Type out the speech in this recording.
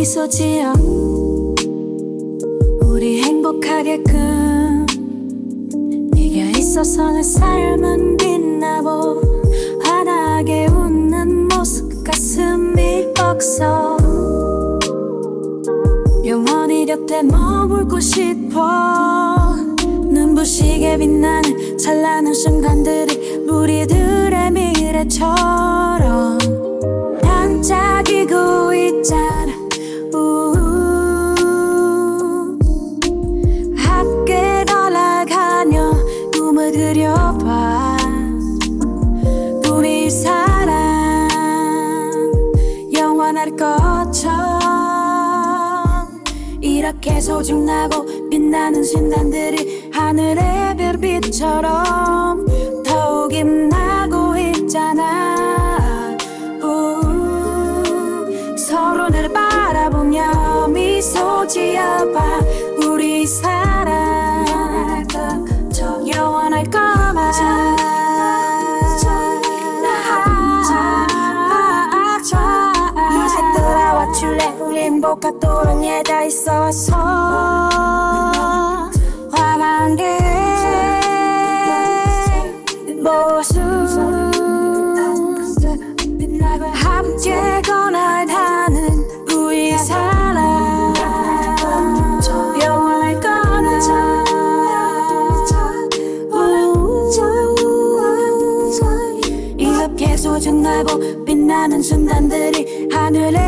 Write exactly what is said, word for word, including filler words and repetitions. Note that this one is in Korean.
미소 지어 우리 행복하게끔 네가 있어서 내 삶은 빛나고 환하게 웃는 모습 가슴이 벅서 영원히 곁에 머물고 싶어 눈부시게 빛나는 찬란한 순간들이 우리들의 미래처럼 반짝이고 있잖아. 우우. 함께 날아가며 꿈을 그려봐. 우리 사랑 영원할 것처럼 이렇게 소중하고 빛나는 순간들이 하늘의 별빛처럼 더욱 빛나고 있잖아. 우, 서로를 바라보며 미소 지어봐. 우리 사랑 영원할 거만 이제 돌아와 줄래. 우리 행복하도록 얘가 있어서 환한 게 모습 함께 건너가는 우리 사랑 영원할 거나. 이렇게 소중하고 빛나는 순간들이 하늘에